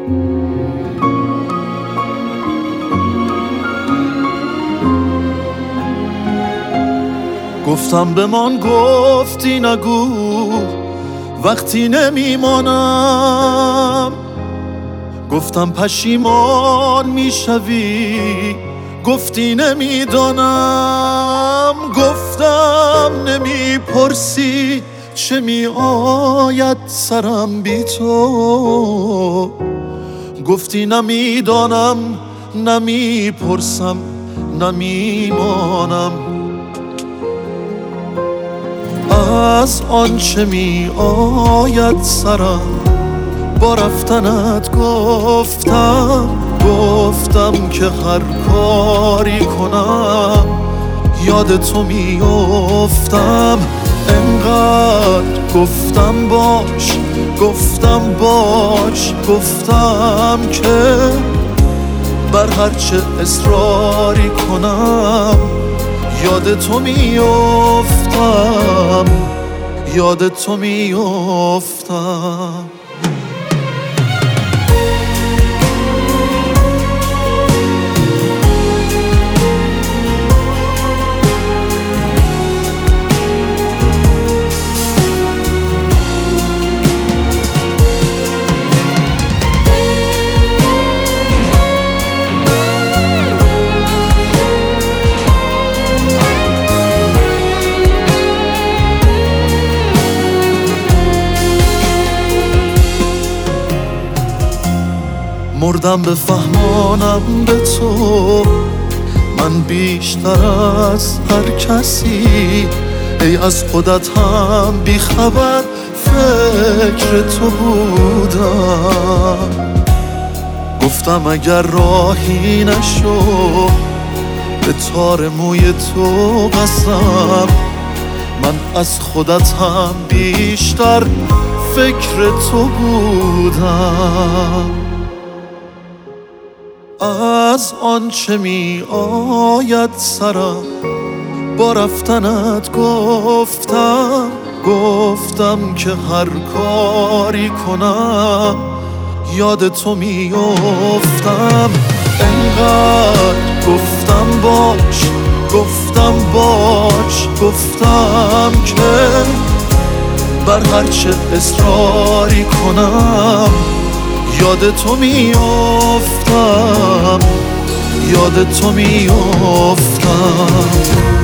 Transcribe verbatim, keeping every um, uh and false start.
گفتم بمان، گفتی نگو وقتی نمیمانم. گفتم پشیمان میشوی، گفتی نمیدانم. گفتم نمیپرسی چه میآید سرم بی تو، گفتی نمیدانم، نمیپرسم، نمیمانم. از آنچه می آید سرم با رفتنت گفتم، گفتم که هر کاری کنم یاد تو می افتم. انقدر گفتم باش، گفتم باش، گفتم که بر هرچه اصراری کنم یاد تو می افتم، یاد تو می افتم. مردم بفهمانم به تو من بیشتر از هر کسی، ای از خودت هم بیخبر فکر تو بودم. گفتم اگر راهی نشو به تار موی تو قسم، من از خودت هم بیشتر فکر تو بودم. از آنچه می آید سرم با رفتنت گفتم، گفتم که هر کاری کنم یاد تو می افتم. انقدر گفتم باش، گفتم باش، گفتم که بر هرچه اصراری کنم یاد تو می افتم، یاد تو می افتم.